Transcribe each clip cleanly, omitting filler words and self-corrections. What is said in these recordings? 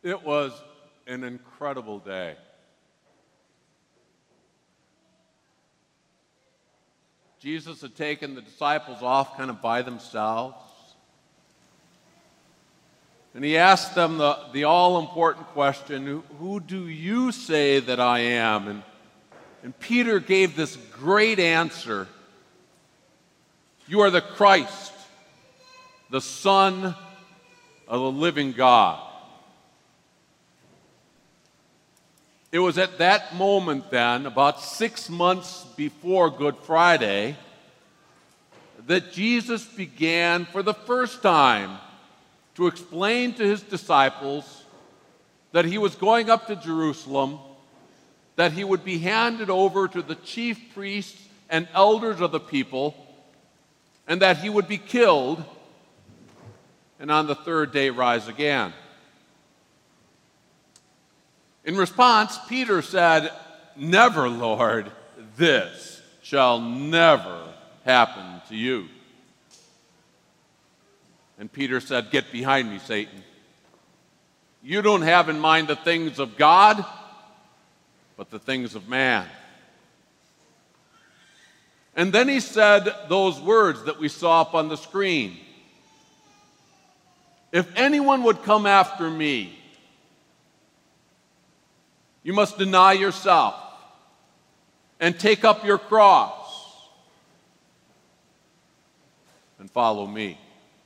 It was an incredible day. Jesus had taken the disciples off kind of by themselves. And he asked them the all-important question, who do you say that I am? And Peter gave this great answer. You are the Christ, the Son of the living God. It was at that moment then, about 6 months before Good Friday, that Jesus began for the first time to explain to his disciples that he was going up to Jerusalem, that he would be handed over to the chief priests and elders of the people, and that he would be killed, and on the third day rise again. In response, Peter said, "Never, Lord, this shall never happen to you." And Peter said, "Get behind me, Satan. You don't have in mind the things of God, but the things of man." And then he said those words that we saw up on the screen. "If anyone would come after me, you must deny yourself and take up your cross and follow me."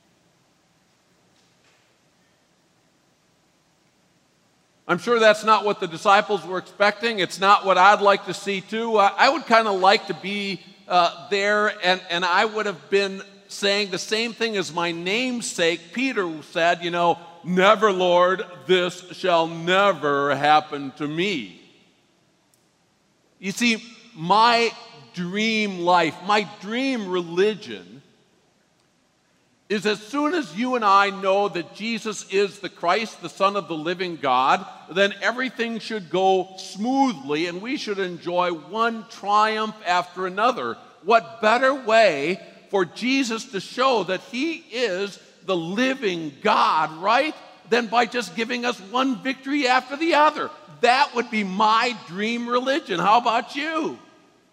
I'm sure that's not what the disciples were expecting. It's not what I'd like to see too. I would kind of like to be there, and I would have been saying the same thing as my namesake Peter said, "Never, Lord, this shall never happen to me." You see, my dream life, my dream religion is as soon as you and I know that Jesus is the Christ, the Son of the living God, then everything should go smoothly and we should enjoy one triumph after another. What better way for Jesus to show that he is the living God, right, than by just giving us one victory after the other? That would be my dream religion. How about you?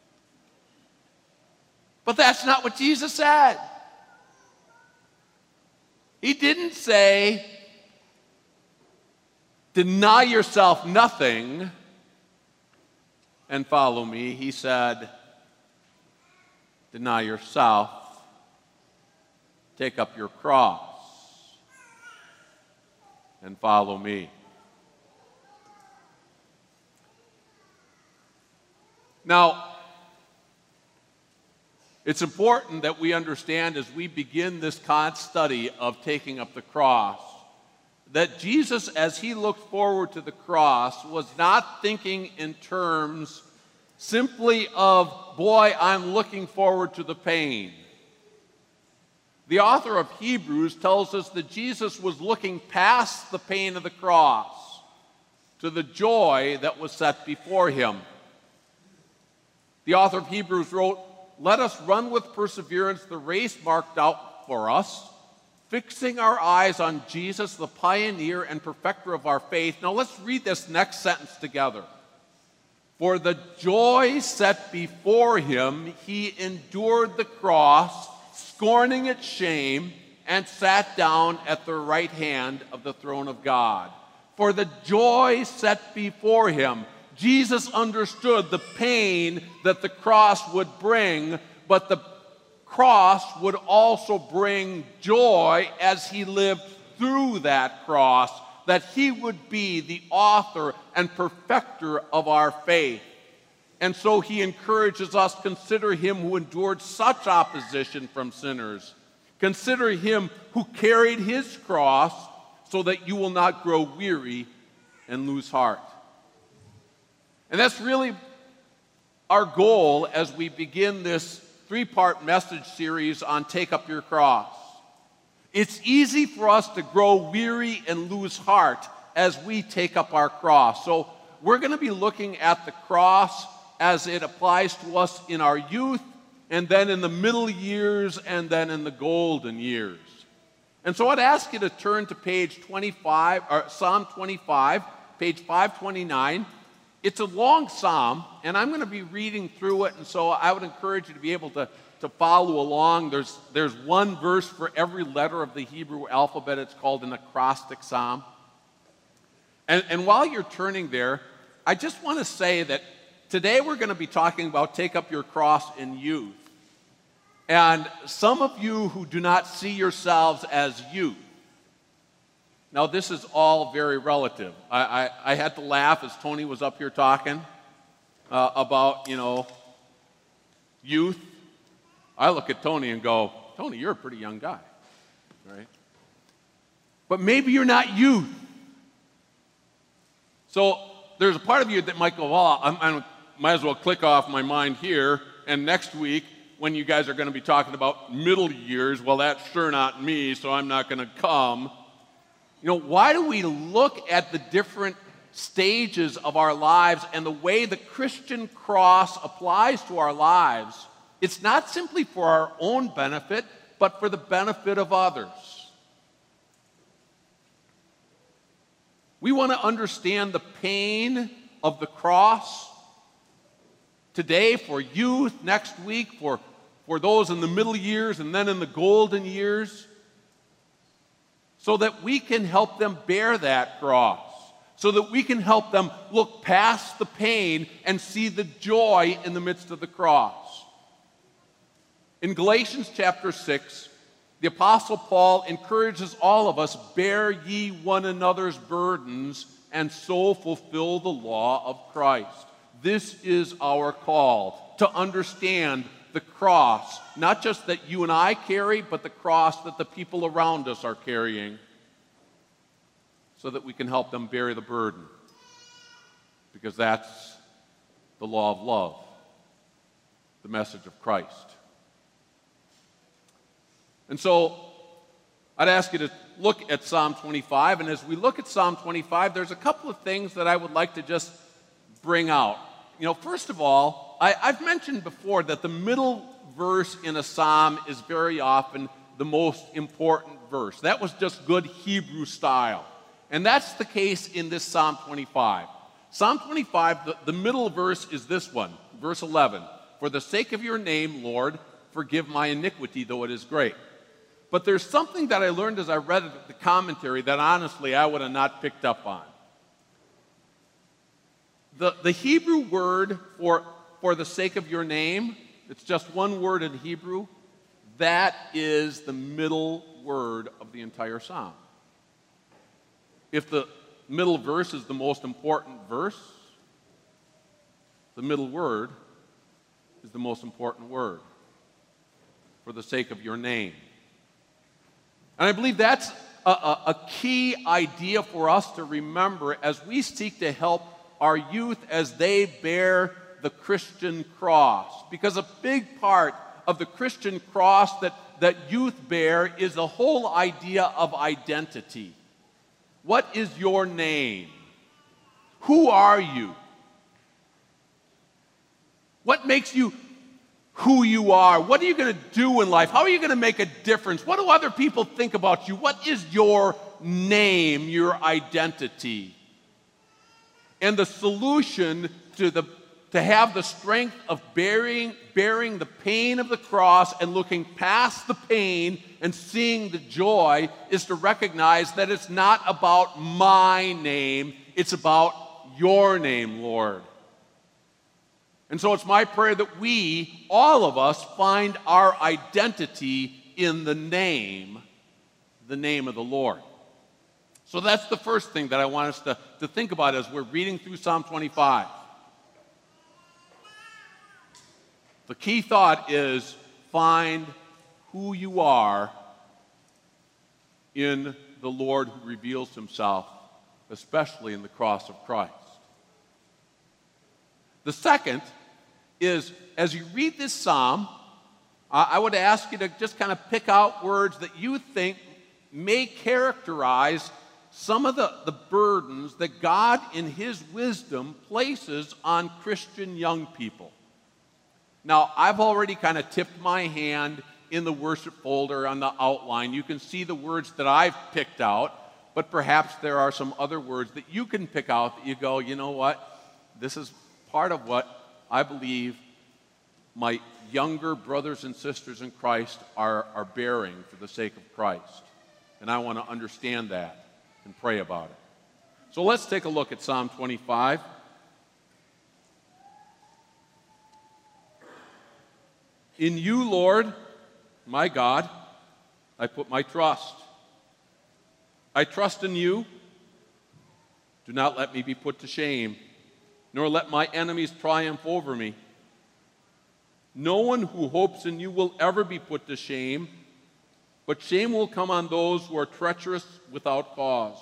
But that's not what Jesus said. He didn't say, "Deny yourself nothing and follow me." He said, "Deny yourself, take up your cross, and follow me." Now, it's important that we understand as we begin this study of taking up the cross, that Jesus, as he looked forward to the cross, was not thinking in terms simply of, boy, I'm looking forward to the pain. The author of Hebrews tells us that Jesus was looking past the pain of the cross to the joy that was set before him. The author of Hebrews wrote, "Let us run with perseverance the race marked out for us, fixing our eyes on Jesus, the pioneer and perfecter of our faith." Now let's read this next sentence together. "For the joy set before him, he endured the cross, scorning its shame, and sat down at the right hand of the throne of God." For the joy set before him. Jesus understood the pain that the cross would bring, but the cross would also bring joy as he lived through that cross, that he would be the author and perfecter of our faith. And so he encourages us, consider him who endured such opposition from sinners. Consider him who carried his cross so that you will not grow weary and lose heart. And that's really our goal as we begin this three-part message series on Take Up Your Cross. It's easy for us to grow weary and lose heart as we take up our cross. So we're going to be looking at the cross as it applies to us in our youth, and then in the middle years, and then in the golden years. And so I'd ask you to turn to page 25, or Psalm 25, page 529. It's a long psalm, and I'm going to be reading through it, and so I would encourage you to be able to follow along. There's one verse for every letter of the Hebrew alphabet. It's called an acrostic psalm. And while you're turning there, I just want to say that today we're going to be talking about take up your cross in youth. And some of you who do not see yourselves as youth, now this is all very relative. I had to laugh as Tony was up here talking about, youth. I look at Tony and go, Tony, you're a pretty young guy, right? But maybe you're not youth. So there's a part of you that might go, well, I might as well click off my mind here, and next week, when you guys are going to be talking about middle years, well, that's sure not me, so I'm not going to come. Why do we look at the different stages of our lives and the way the Christian cross applies to our lives? It's not simply for our own benefit, but for the benefit of others. We want to understand the pain of the cross today for youth, next week for those in the middle years, and then in the golden years, so that we can help them bear that cross, so that we can help them look past the pain and see the joy in the midst of the cross. In Galatians chapter 6, the Apostle Paul encourages all of us, bear ye one another's burdens, and so fulfill the law of Christ. This is our call, to understand the cross, not just that you and I carry, but the cross that the people around us are carrying, so that we can help them bear the burden. Because that's the law of love, the message of Christ. And so I'd ask you to look at Psalm 25, and as we look at Psalm 25, there's a couple of things that I would like to just bring out. First of all, I've mentioned before that the middle verse in a psalm is very often the most important verse. That was just good Hebrew style. And that's the case in this Psalm 25. Psalm 25, the middle verse is this one, verse 11. For the sake of your name, Lord, forgive my iniquity, though it is great. But there's something that I learned as I read the commentary that honestly I would have not picked up on. The Hebrew word for the sake of your name, it's just one word in Hebrew. That is the middle word of the entire psalm. If the middle verse is the most important verse, the middle word is the most important word. For the sake of your name. And I believe that's a key idea for us to remember as we seek to help our youth as they bear the Christian cross. Because a big part of the Christian cross that youth bear is the whole idea of identity. What is your name? Who are you? What makes you who you are? What are you going to do in life? How are you going to make a difference? What do other people think about you? What is your name, your identity? And the solution to have the strength of bearing the pain of the cross and looking past the pain and seeing the joy is to recognize that it's not about my name, it's about your name, Lord. And so it's my prayer that we, all of us, find our identity in the name of the Lord. So that's the first thing that I want us to think about as we're reading through Psalm 25. The key thought is find who you are in the Lord who reveals himself, especially in the cross of Christ. The second is, as you read this psalm, I would ask you to just kind of pick out words that you think may characterize some of the burdens that God, in his wisdom, places on Christian young people. Now, I've already kind of tipped my hand in the worship folder on the outline. You can see the words that I've picked out, but perhaps there are some other words that you can pick out that you go, you know what? This is part of what I believe my younger brothers and sisters in Christ are bearing for the sake of Christ. And I want to understand that and pray about it. So let's take a look at Psalm 25. In you, Lord, my God, I put my trust. I trust in you. Do not let me be put to shame, nor let my enemies triumph over me. No one who hopes in you will ever be put to shame, but shame will come on those who are treacherous without cause.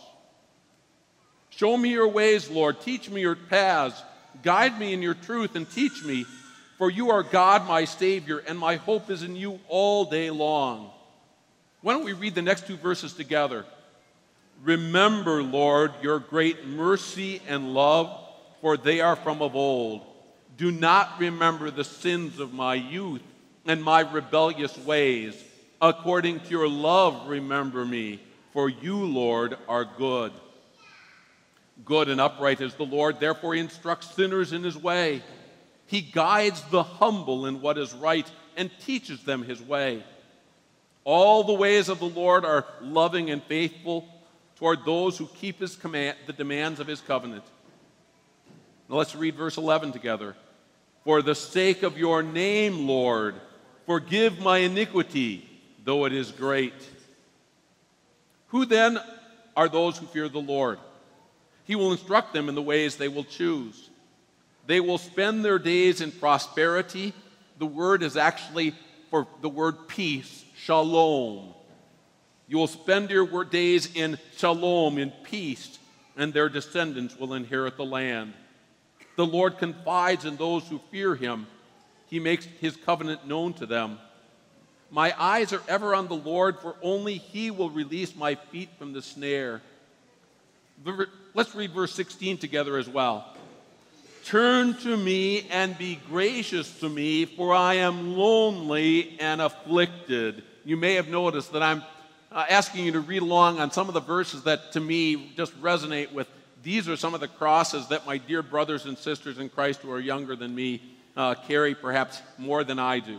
Show me your ways, Lord. Teach me your paths. Guide me in your truth and teach me, for you are God, my Savior, and my hope is in you all day long. Why don't we read the next two verses together? Remember, Lord, your great mercy and love, for they are from of old. Do not remember the sins of my youth and my rebellious ways. According to your love, remember me, for you, Lord, are good. Good and upright is the Lord, therefore he instructs sinners in his way. He guides the humble in what is right and teaches them his way. All the ways of the Lord are loving and faithful toward those who keep his the demands of his covenant. Now let's read verse 11 together. For the sake of your name, Lord, forgive my iniquity, though it is great. Who then are those who fear the Lord? He will instruct them in the ways they will choose. They will spend their days in prosperity. The word is actually for the word peace, shalom. You will spend your days in shalom, in peace, and their descendants will inherit the land. The Lord confides in those who fear him. He makes his covenant known to them. My eyes are ever on the Lord, for only he will release my feet from the snare. Let's read verse 16 together as well. Turn to me and be gracious to me, for I am lonely and afflicted. You may have noticed that I'm asking you to read along on some of the verses that to me just resonate with. These are some of the crosses that my dear brothers and sisters in Christ who are younger than me carry perhaps more than I do.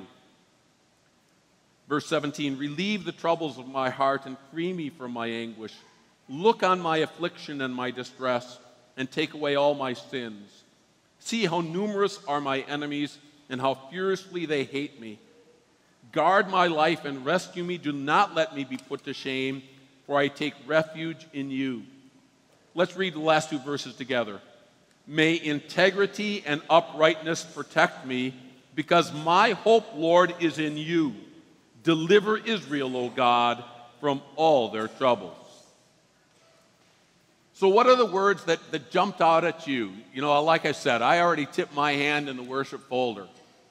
Verse 17, relieve the troubles of my heart and free me from my anguish. Look on my affliction and my distress and take away all my sins. See how numerous are my enemies and how furiously they hate me. Guard my life and rescue me. Do not let me be put to shame, for I take refuge in you. Let's read the last two verses together. May integrity and uprightness protect me, because my hope, Lord, is in you. Deliver Israel, O God, from all their troubles. So what are the words that jumped out at you? You know, like I said, I already tipped my hand in the worship folder.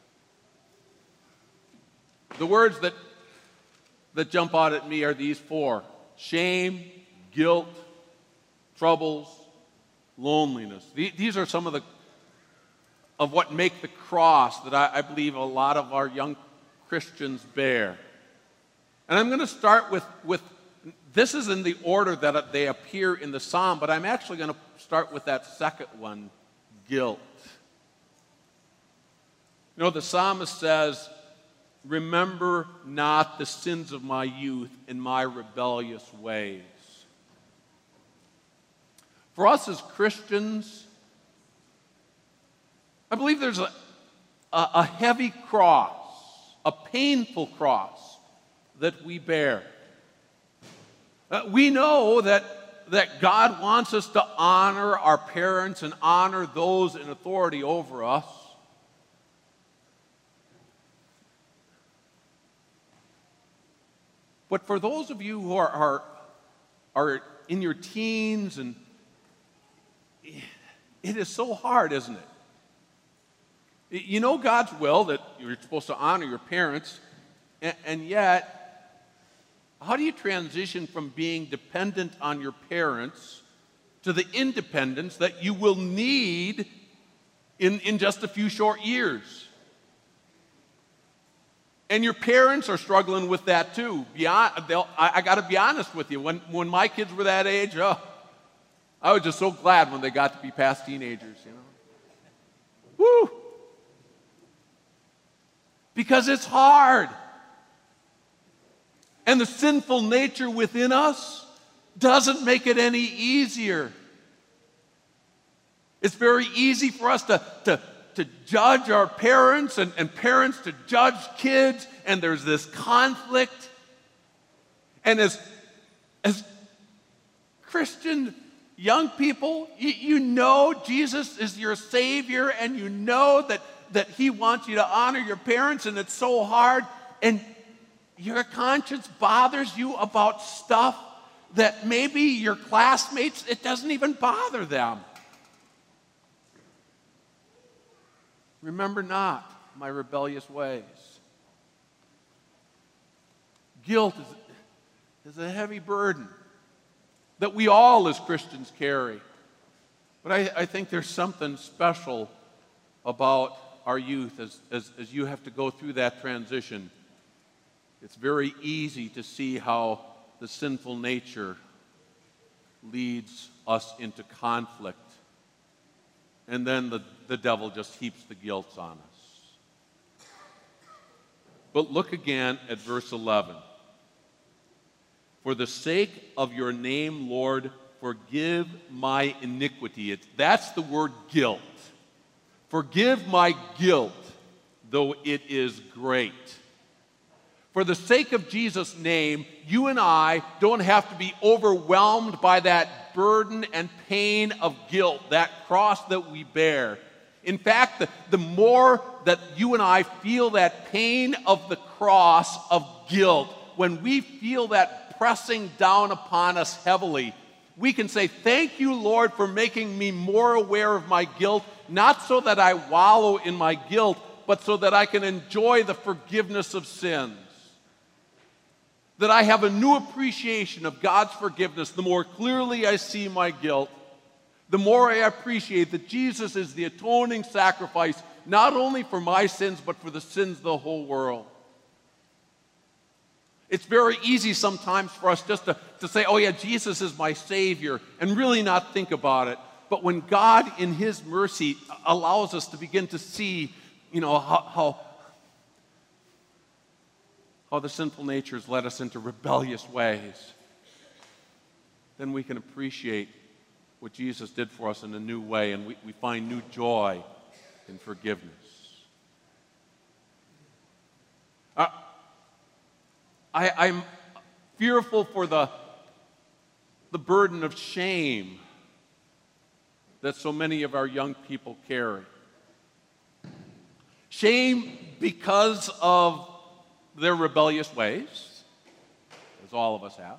The words that jump out at me are these four: shame, guilt, troubles, loneliness. These are some of what make the cross that I believe a lot of our young Christians bear. And I'm going to start with this is in the order that they appear in the psalm, but I'm actually going to start with that second one, guilt. You know, the psalmist says, remember not the sins of my youth and my rebellious ways. For us as Christians, I believe there's a heavy cross, a painful cross that we bear. We know that God wants us to honor our parents and honor those in authority over us. But for those of you who are in your teens, and it is so hard, isn't it? You know God's will, that you're supposed to honor your parents, and yet, how do you transition from being dependent on your parents to the independence that you will need in just a few short years? And your parents are struggling with that too. I got to be honest with you. When my kids were that age, I was just so glad when they got to be past teenagers, Woo! Because it's hard. And the sinful nature within us doesn't make it any easier. It's very easy for us to judge our parents and parents to judge kids, and there's this conflict. And as Christian young people, you know Jesus is your Savior, and you know that He wants you to honor your parents, and it's so hard, and your conscience bothers you about stuff that maybe your classmates, it doesn't even bother them. Remember not my rebellious ways. Guilt is a heavy burden that we all as Christians carry. But I think there's something special about our youth as you have to go through that transition. It's very easy to see how the sinful nature leads us into conflict. And then the devil just heaps the guilt on us. But look again at verse 11. For the sake of your name, Lord, forgive my iniquity. That's the word guilt. Forgive my guilt, though it is great. For the sake of Jesus' name, you and I don't have to be overwhelmed by that burden and pain of guilt, that cross that we bear. In fact, the more that you and I feel that pain of the cross of guilt, when we feel that pressing down upon us heavily, we can say, thank you, Lord, for making me more aware of my guilt, not so that I wallow in my guilt, but so that I can enjoy the forgiveness of sins. That I have a new appreciation of God's forgiveness. The more clearly I see my guilt, the more I appreciate that Jesus is the atoning sacrifice, not only for my sins, but for the sins of the whole world. It's very easy sometimes for us just to say, oh yeah, Jesus is my Savior, and really not think about it. But when God, in His mercy, allows us to begin to see, how the sinful nature has led us into rebellious ways, then we can appreciate what Jesus did for us in a new way, and we find new joy in forgiveness. I'm fearful for the burden of shame that so many of our young people carry. Shame because of their rebellious ways, as all of us have.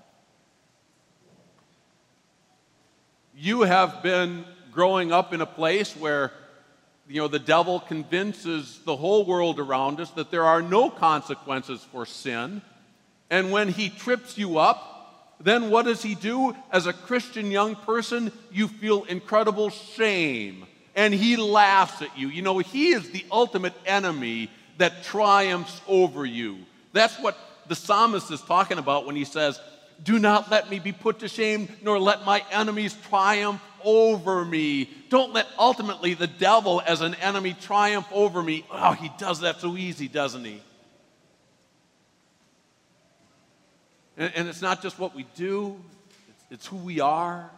You have been growing up in a place where, the devil convinces the whole world around us that there are no consequences for sin. And when he trips you up, then what does he do? As a Christian young person, you feel incredible shame. And he laughs at you. He is the ultimate enemy that triumphs over you. That's what the psalmist is talking about when he says, do not let me be put to shame, nor let my enemies triumph over me. Don't let ultimately the devil as an enemy triumph over me. Oh, he does that so easy, doesn't he? And it's not just what we do, it's who we are.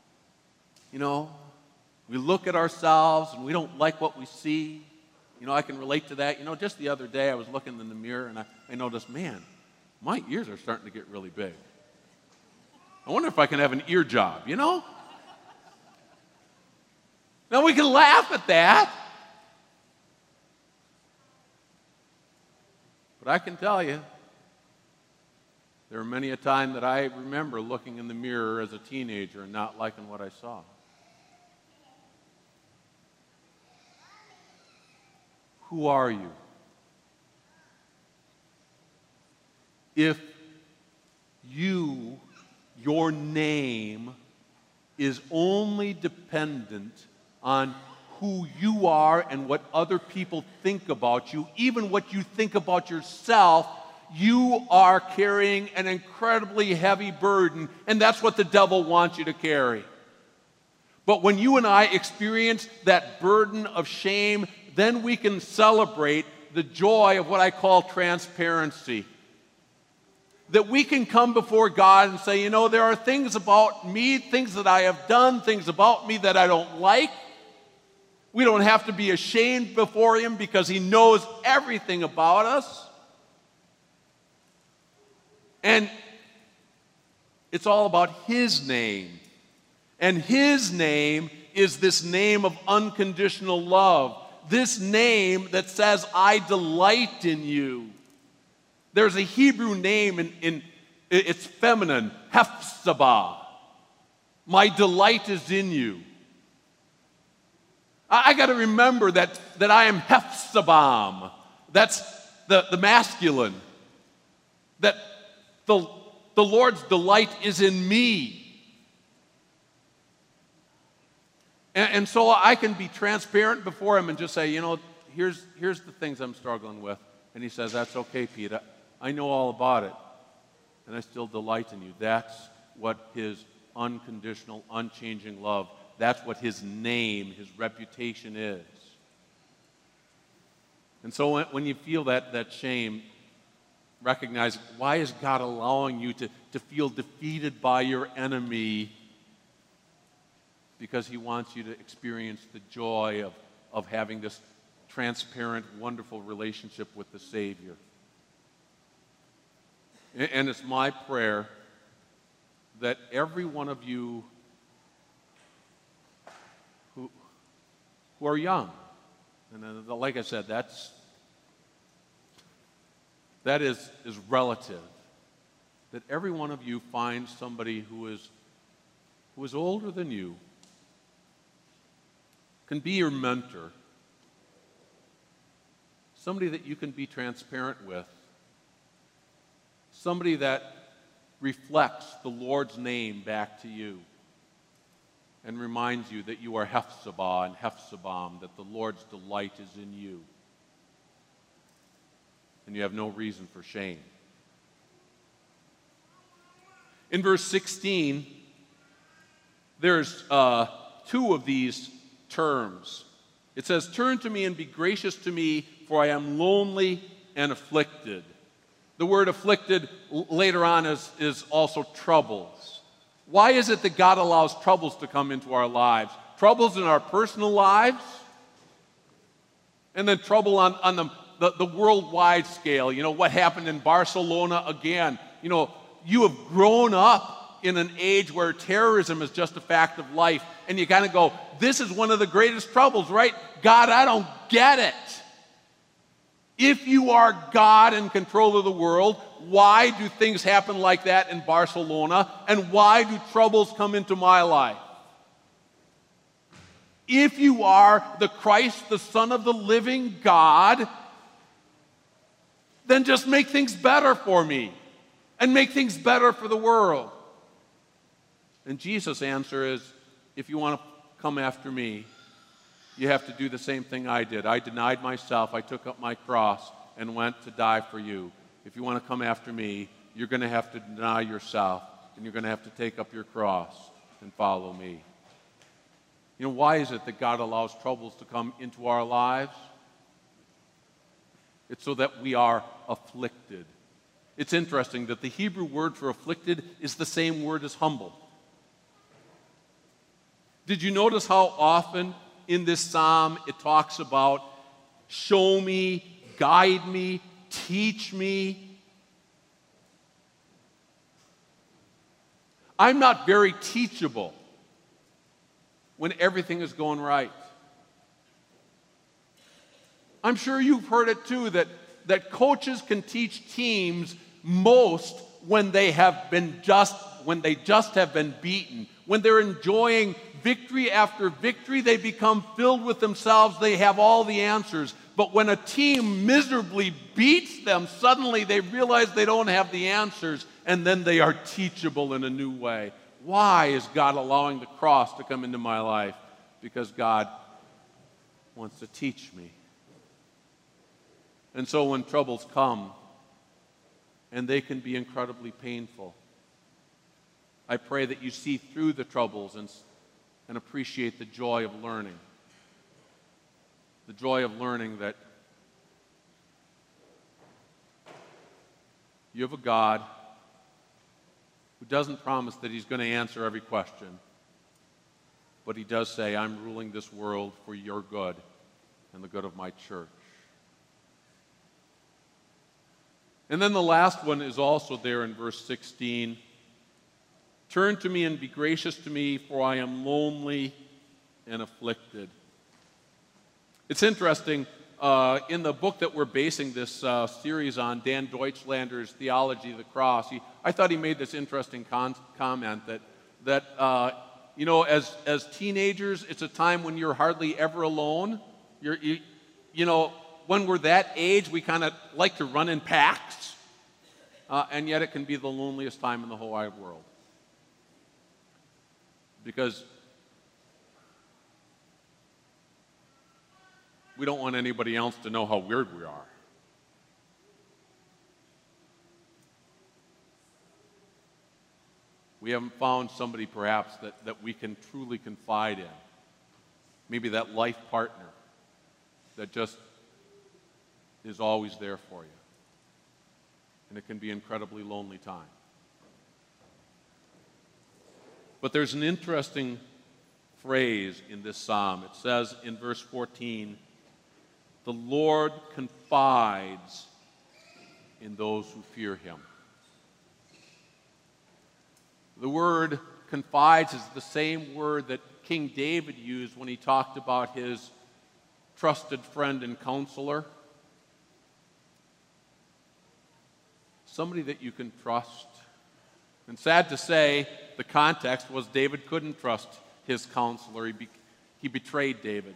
We look at ourselves and we don't like what we see. I can relate to that. Just the other day I was looking in the mirror and I noticed, man, my ears are starting to get really big. I wonder if I can have an ear job, Now we can laugh at that. But I can tell you, there are many a time that I remember looking in the mirror as a teenager and not liking what I saw. Who are you? If your name is only dependent on who you are and what other people think about you, even what you think about yourself, you are carrying an incredibly heavy burden, and that's what the devil wants you to carry. But when you and I experience that burden of shame, then we can celebrate the joy of what I call transparency. That we can come before God and say, there are things about me, things that I have done, things about me that I don't like. We don't have to be ashamed before Him because He knows everything about us. And it's all about His name. And His name is this name of unconditional love. This name that says, I delight in you. There's a Hebrew name, it's feminine, Hephzibah. My delight is in you. I got to remember that I am Hephzibah. That's the masculine. That the Lord's delight is in me. And so I can be transparent before Him and just say, here's the things I'm struggling with. And He says, that's okay, Pete. I know all about it. And I still delight in you. That's what His unconditional, unchanging love, that's what His name, His reputation is. And so when you feel that shame, recognize, why is God allowing you to feel defeated by your enemy? Because He wants you to experience the joy of having this transparent, wonderful relationship with the Savior. And it's my prayer that every one of you who are young, and like I said, that is relative, that every one of you finds somebody who is older than you, can be your mentor, somebody that you can be transparent with, somebody that reflects the Lord's name back to you and reminds you that you are Hephzibah and Hephzibah, that the Lord's delight is in you and you have no reason for shame. In verse 16, there's two of these terms. It says, turn to me and be gracious to me, for I am lonely and afflicted. The word afflicted later on is also troubles. Why is it that God allows troubles to come into our lives? Troubles in our personal lives, and then trouble on the worldwide scale. What happened in Barcelona again. You have grown up in an age where terrorism is just a fact of life, and you kind of go, this is one of the greatest troubles, right? God, I don't get it. If you are God in control of the world, why do things happen like that in Barcelona, and why do troubles come into my life? If you are the Christ, the Son of the living God, then just make things better for me and make things better for the world. And Jesus' answer is, if you want to come after me, you have to do the same thing I did. I denied myself, I took up my cross and went to die for you. If you want to come after me, you're going to have to deny yourself, and you're going to have to take up your cross and follow me. Why is it that God allows troubles to come into our lives? It's so that we are afflicted. It's interesting that the Hebrew word for afflicted is the same word as humble. Did you notice how often in this psalm it talks about show me, guide me, teach me? I'm not very teachable when everything is going right. I'm sure you've heard it too, that coaches can teach teams most when they just have been beaten. When they're enjoying victory after victory, they become filled with themselves. They have all the answers. But when a team miserably beats them, suddenly they realize they don't have the answers, and then they are teachable in a new way. Why is God allowing the cross to come into my life? Because God wants to teach me. And so when troubles come, and they can be incredibly painful, I pray that you see through the troubles and appreciate the joy of learning. The joy of learning that you have a God who doesn't promise that he's going to answer every question, but he does say, I'm ruling this world for your good and the good of my church. And then the last one is also there in verse 16. Turn to me and be gracious to me, for I am lonely and afflicted. It's interesting, in the book that we're basing this series on, Dan Deutschlander's Theology of the Cross, I thought he made this interesting comment that as teenagers, it's a time when you're hardly ever alone. When we're that age, we kind of like to run in packs, and yet it can be the loneliest time in the whole wide world. Because we don't want anybody else to know how weird we are. We haven't found somebody perhaps that we can truly confide in. Maybe that life partner that just is always there for you. And it can be an incredibly lonely time. But there's an interesting phrase in this psalm. It says in verse 14, the Lord confides in those who fear him. The word confides is the same word that King David used when he talked about his trusted friend and counselor. Somebody that you can trust. And sad to say, the context was David couldn't trust his counselor. He betrayed David.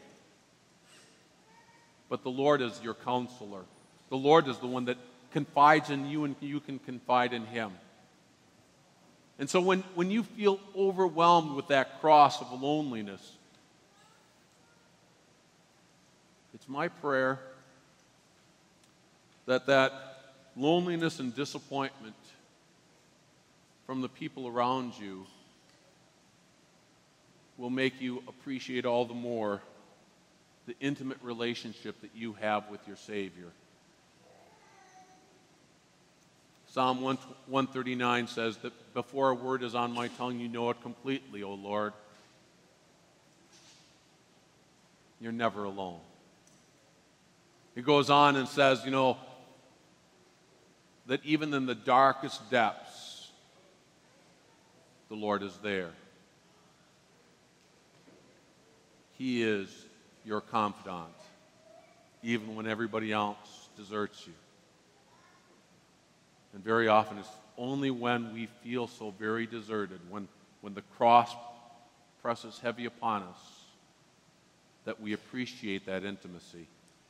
But the Lord is your counselor. The Lord is the one that confides in you, and you can confide in him. And so when you feel overwhelmed with that cross of loneliness, it's my prayer that loneliness and disappointment from the people around you will make you appreciate all the more the intimate relationship that you have with your Savior. Psalm 139 says that before a word is on my tongue, you know it completely, O Lord. You're never alone. He goes on and says, that even in the darkest depths, the Lord is there. He is your confidant, even when everybody else deserts you. And very often it's only when we feel so very deserted, when the cross presses heavy upon us, that we appreciate that intimacy.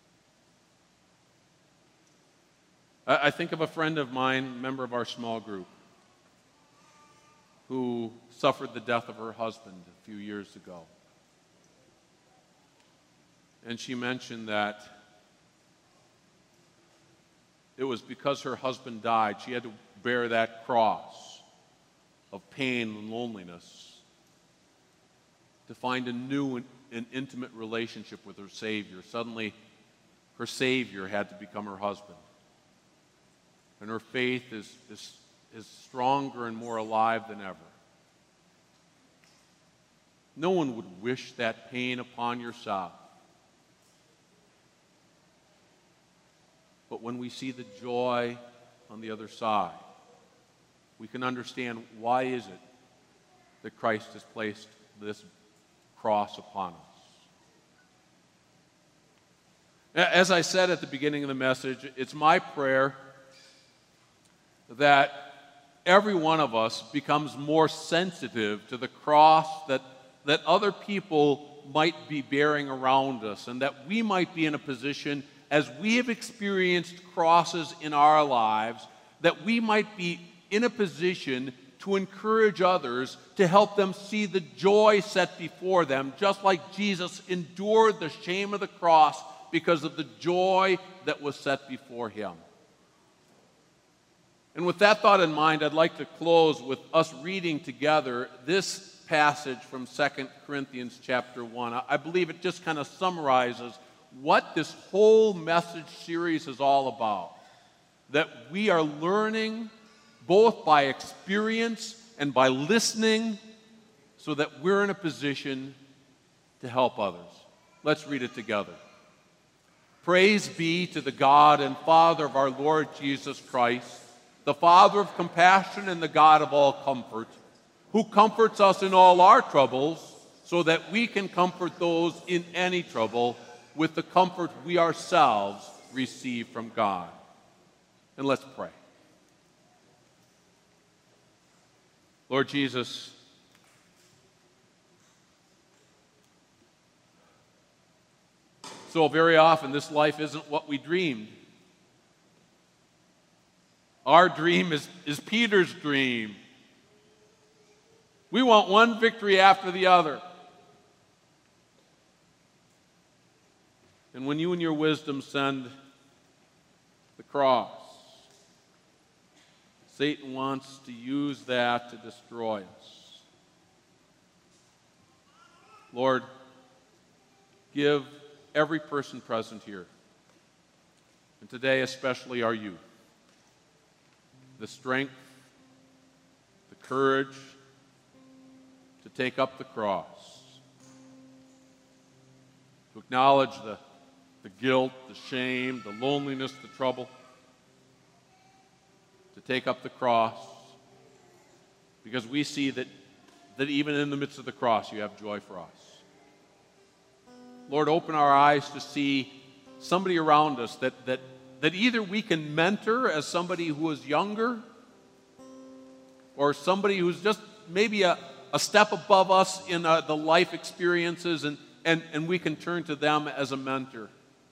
I think of a friend of mine, member of our small group, who suffered the death of her husband a few years ago. And she mentioned that it was because her husband died, she had to bear that cross of pain and loneliness to find a new and intimate relationship with her Savior. Suddenly, her Savior had to become her husband. And her faith is stronger and more alive than ever. No one would wish that pain upon yourself. But when we see the joy on the other side, we can understand why is it that Christ has placed this cross upon us. As I said at the beginning of the message, it's my prayer that every one of us becomes more sensitive to the cross that other people might be bearing around us, and that we might be in a position, as we have experienced crosses in our lives, that we might be in a position to encourage others, to help them see the joy set before them, just like Jesus endured the shame of the cross because of the joy that was set before him. And with that thought in mind, I'd like to close with us reading together this passage from 2 Corinthians chapter 1. I believe it just kind of summarizes what this whole message series is all about. That we are learning both by experience and by listening so that we're in a position to help others. Let's read it together. Praise be to the God and Father of our Lord Jesus Christ, the Father of compassion and the God of all comfort, who comforts us in all our troubles, so that we can comfort those in any trouble with the comfort we ourselves receive from God. And let's pray. Lord Jesus, so very often this life isn't what we dreamed. Our dream is Peter's dream. We want one victory after the other. And when you in your wisdom send the cross, Satan wants to use that to destroy us. Lord, give every person present here, and today especially our youth, the strength, the courage to take up the cross, to acknowledge the guilt, the shame, the loneliness, the trouble, to take up the cross, because we see that even in the midst of the cross you have joy for us. Lord, open our eyes to see somebody around us that either we can mentor as somebody who is younger, or somebody who's just maybe a step above us in the life experiences, and we can turn to them as a mentor.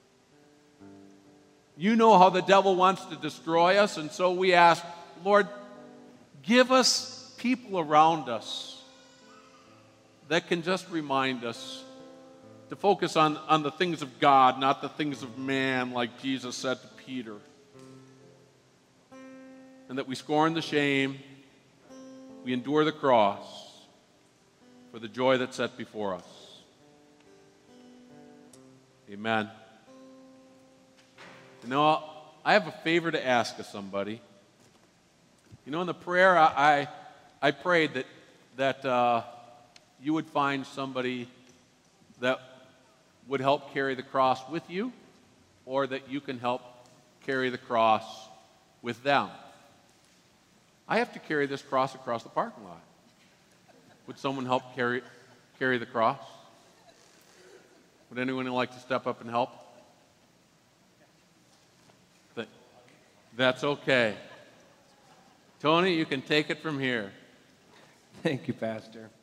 You know how the devil wants to destroy us, and so we ask, Lord, give us people around us that can just remind us to focus on the things of God, not the things of man, like Jesus said to Peter. And that we scorn the shame, we endure the cross for the joy that's set before us. Amen. You know, I have a favor to ask of somebody. You know, in the prayer, I prayed that you would find somebody that would help carry the cross with you, or that you can help carry the cross with them. I have to carry this cross across the parking lot. Would someone help carry the cross? Would anyone like to step up and help? That's okay. Tony, you can take it from here. Thank you, Pastor.